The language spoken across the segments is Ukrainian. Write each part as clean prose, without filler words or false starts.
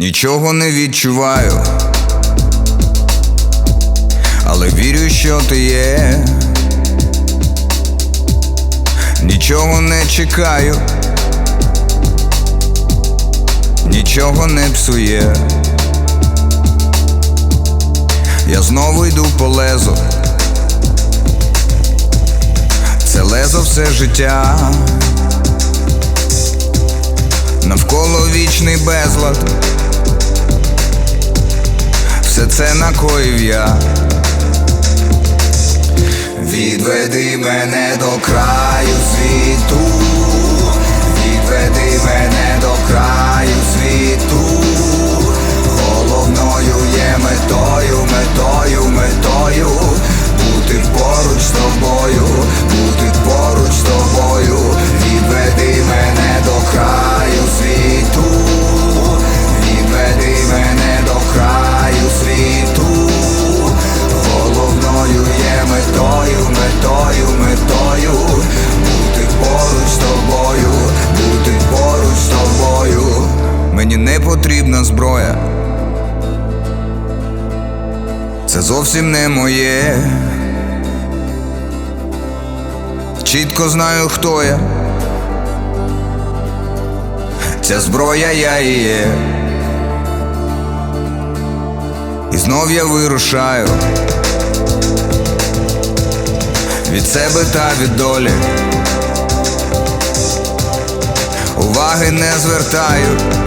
Нічого не відчуваю, але вірю, що ти є. Нічого не чекаю, нічого не псує. Я знову йду по лезу, це лезо все життя. Навколо вічний безлад, все це накоїв я. Відведи мене до краю світу, відведи мене до краю світу. Головною є метою, метою, метою бути поруч з тобою, бути поруч з тобою. Відведи мене до краю світу, відведи мене до краю світу. Головною є метою, метою, метою бути поруч з тобою, бути поруч з тобою. Мені не потрібна зброя, це зовсім не моє. Чітко знаю, хто я, ця зброя я і є. І знов я вирушаю від себе та від долі. Уваги не звертаю,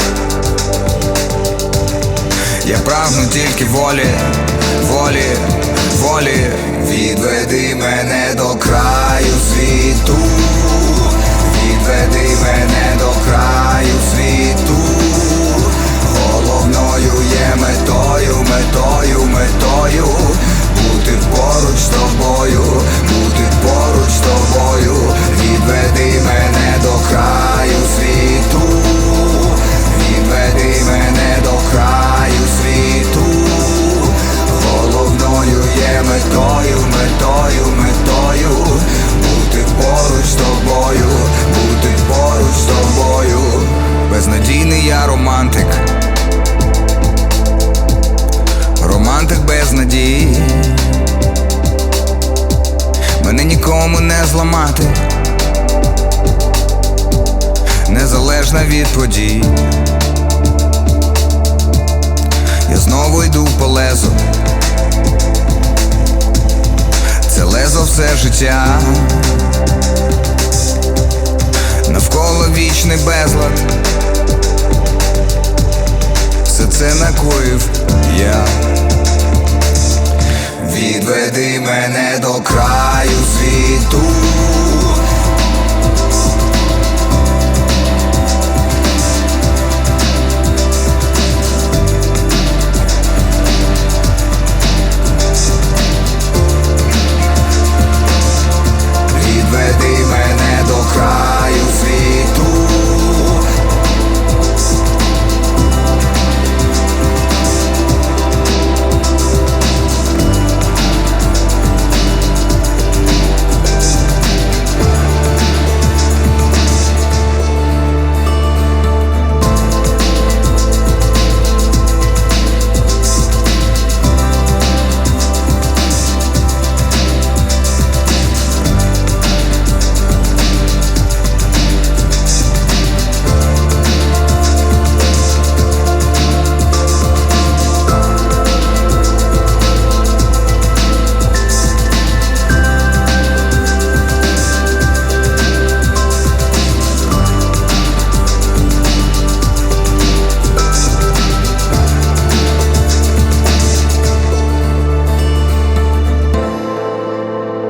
я прагну тільки волі, волі, волі. Відведи мене до краю світу, відведи мене до краю світу. Головною є метою, метою, метою бути поруч з тобою, бути поруч з тобою. Відведи мене до краю світу, відведи мене до краю світу. Головною є метою, метою, метою бути поруч з тобою, бути поруч з тобою. Безнадійний я романтик, романтик без надії. Мене нікому не зламати, незалежна від подій. Я знову йду по лезу, це лезо все життя. Навколо вічний безлад, все це накоїв я. Відведи мене до краю світу,